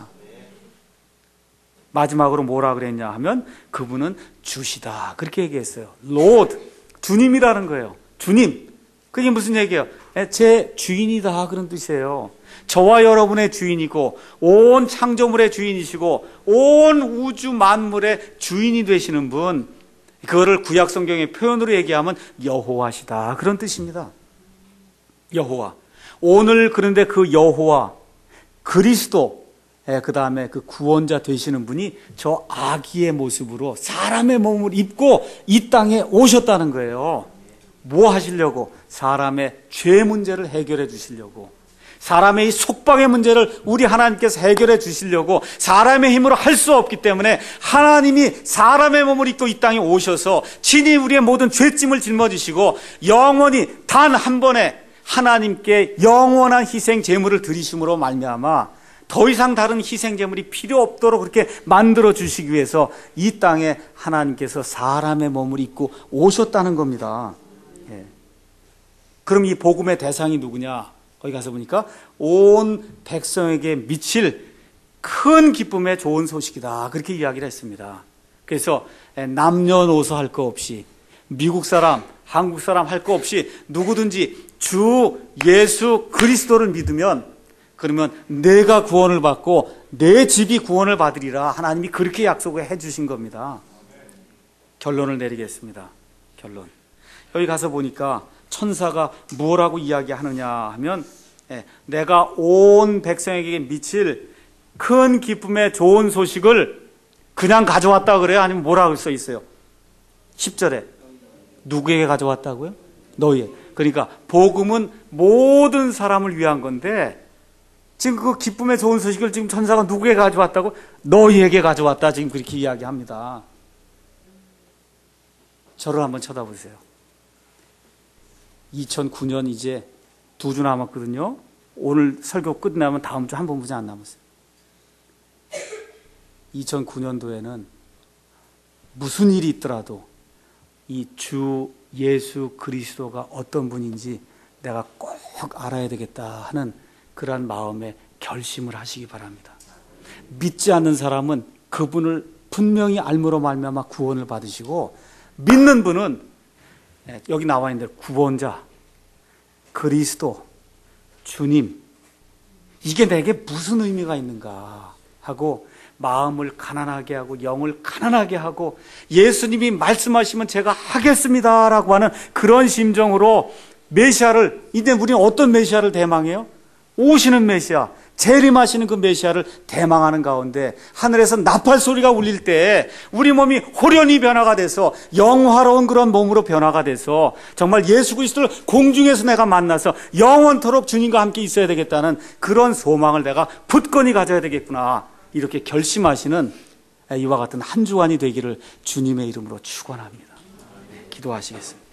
[SPEAKER 1] 마지막으로 뭐라 그랬냐 하면 그분은 주시다 그렇게 얘기했어요. Lord, 주님이라는 거예요. 주님. 그게 무슨 얘기예요? 제 주인이다 그런 뜻이에요. 저와 여러분의 주인이고 온 창조물의 주인이시고 온 우주 만물의 주인이 되시는 분, 그거를 구약 성경의 표현으로 얘기하면 여호와시다 그런 뜻입니다. 여호와. 오늘 그런데 그 여호와 그리스도 그 다음에 그 구원자 되시는 분이 저 아기의 모습으로 사람의 몸을 입고 이 땅에 오셨다는 거예요. 뭐 하시려고? 사람의 죄 문제를 해결해 주시려고. 사람의 이 속박의 문제를 우리 하나님께서 해결해 주시려고. 사람의 힘으로 할 수 없기 때문에 하나님이 사람의 몸을 입고 이 땅에 오셔서 친히 우리의 모든 죄짐을 짊어지시고 영원히 단 한 번에 하나님께 영원한 희생 제물을 드리심으로 말미암아 더 이상 다른 희생 제물이 필요 없도록 그렇게 만들어 주시기 위해서 이 땅에 하나님께서 사람의 몸을 입고 오셨다는 겁니다. 예. 그럼 이 복음의 대상이 누구냐? 거기 가서 보니까 온 백성에게 미칠 큰 기쁨의 좋은 소식이다. 그렇게 이야기를 했습니다. 그래서 남녀노소 할 거 없이, 미국 사람, 한국 사람 할 거 없이 누구든지 주 예수 그리스도를 믿으면, 그러면 내가 구원을 받고 내 집이 구원을 받으리라. 하나님이 그렇게 약속을 해 주신 겁니다. 결론을 내리겠습니다. 결론. 여기 가서 보니까 천사가 뭐라고 이야기하느냐 하면, 내가 온 백성에게 미칠 큰 기쁨의 좋은 소식을 그냥 가져왔다 그래요? 아니면 뭐라고 써 있어요? 10절에 누구에게 가져왔다고요? 너희에게. 그러니까 복음은 모든 사람을 위한 건데, 지금 그 기쁨의 좋은 소식을 지금 천사가 누구에게 가져왔다고? 너희에게 가져왔다. 지금 그렇게 이야기합니다. 저를 한번 쳐다보세요. 2009년 이제 2주 남았거든요. 오늘 설교 끝나면 다음 주 한 번뿐이 안 남았어요. 2009년도에는 무슨 일이 있더라도 이 주 예수 그리스도가 어떤 분인지 내가 꼭 알아야 되겠다 하는 그러한 마음에 결심을 하시기 바랍니다. 믿지 않는 사람은 그분을 분명히 알므로 말미암아 구원을 받으시고, 믿는 분은 여기 나와 있는 대로 구원자, 그리스도, 주님, 이게 내게 무슨 의미가 있는가 하고 마음을 가난하게 하고 영을 가난하게 하고, 예수님이 말씀하시면 제가 하겠습니다라고 하는 그런 심정으로 메시아를, 이제 우리는 어떤 메시아를 대망해요? 오시는 메시아, 재림하시는 그 메시아를 대망하는 가운데 하늘에서 나팔 소리가 울릴 때 우리 몸이 호련히 변화가 돼서 영화로운 그런 몸으로 변화가 돼서 정말 예수 그리스도를 공중에서 내가 만나서 영원토록 주님과 함께 있어야 되겠다는 그런 소망을 내가 굳건히 가져야 되겠구나, 이렇게 결심하시는 이와 같은 한 주간이 되기를 주님의 이름으로 축원합니다. 기도하시겠습니다.